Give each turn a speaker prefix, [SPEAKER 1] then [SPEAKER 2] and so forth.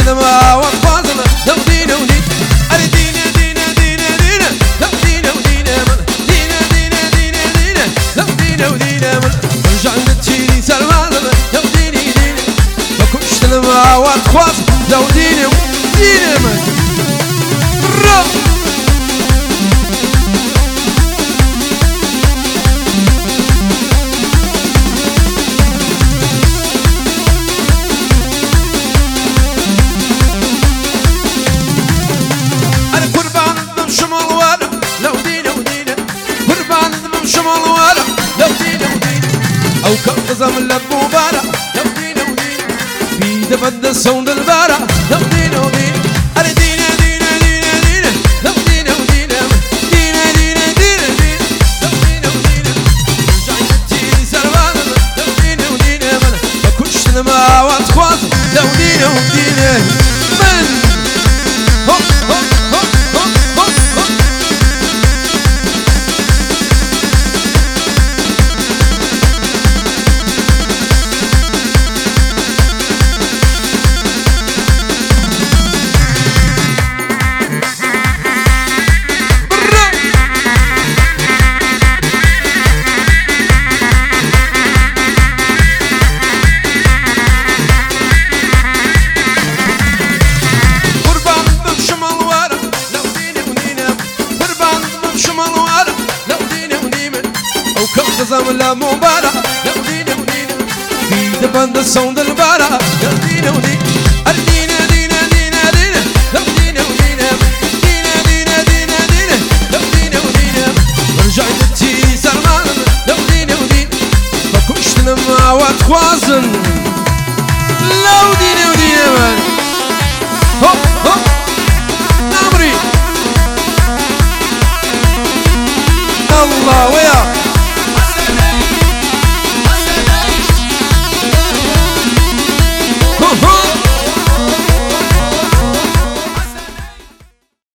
[SPEAKER 1] لما وفازنا لو دينا ودينا أري دينا دينا دينا دينا لو دينا ودينا دينا دينا دينا دينا لو دينا ودينا رجع نتشيني سلماننا لو ديني دينا ما كنتش لما وفاز لو دينا ودينا أو كقزم لبوبارة لو دينا ودينا بيد بد الصوند البارة لو دينا ودينا أري دينا دينا دينا دينا لو دينا ودينا دينا دينا دينا دينا لو دينا ودينا رجع يتيني سربانا لو دينا ودينا ما كنتش لما واتخواز لو دينا ودينا من هو هو هو هو هو هو كقزم لمبارة لو دينا ودينا بيد بند الصوند البارة لو دينا ودينا دينا دينا دينا دينا لو دينا ودينا دينا دينا دينا دينا لو دينا ودينا رجع نتيني سلمان لو دينا ودينا ما كنتش لما واتخوازن لو دينا